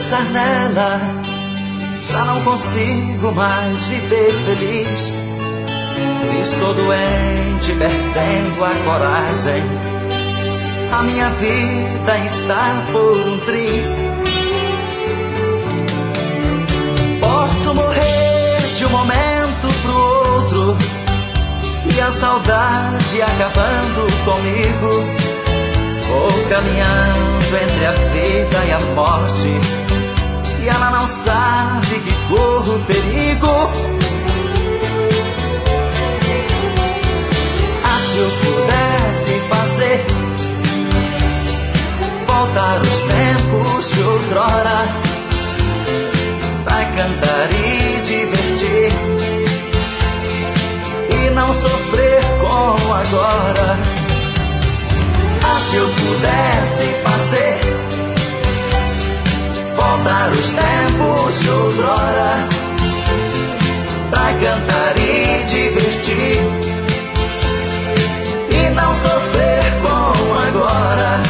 pensar nela, já não consigo mais viver feliz. Estou doente, perdendo a coragem. A minha vida está por um triz. Posso morrer de um momento pro outro, e a saudade acabando comigo. Vou caminhando entre a vida e a morte, e ela não sabe que corro perigo. Ah, se eu pudesse fazer voltar os tempos de outrora, pra cantar e divertir, e não sofrer como agora. Ah, se eu pudesse fazer voltar os tempos de outrora, pra cantar e divertir, e não sofrer como agora.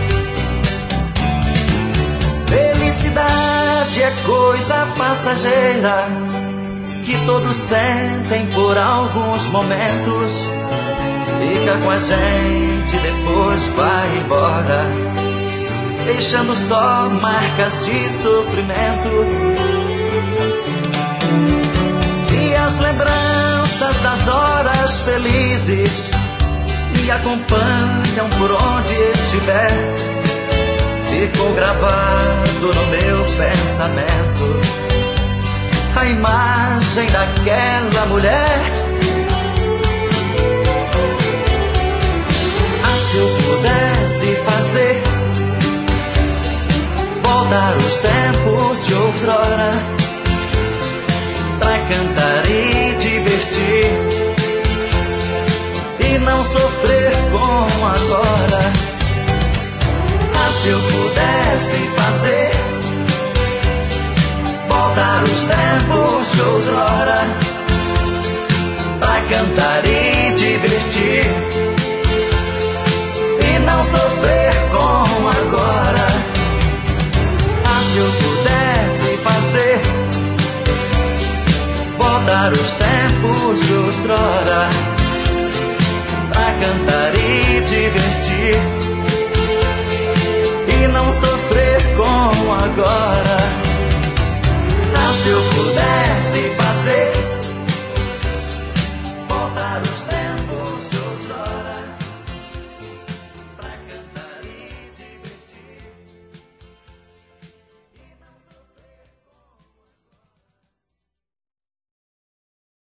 Felicidade é coisa passageira, que todos sentem por alguns momentos. Fica com a gente, depois vai embora, deixando só marcas de sofrimento. E as lembranças das horas felizes me acompanham por onde estiver. Ficou gravado no meu pensamento a imagem daquela mulher. Se eu pudesse fazer voltar os tempos de outrora, pra cantar e divertir, e não sofrer como agora. Ah, se eu pudesse fazer voltar os tempos de outrora, pra cantar e divertir, não sofrer como agora. Ah, se eu pudesse fazer voltar os tempos de outrora, pra cantar e divertir, e não sofrer como agora.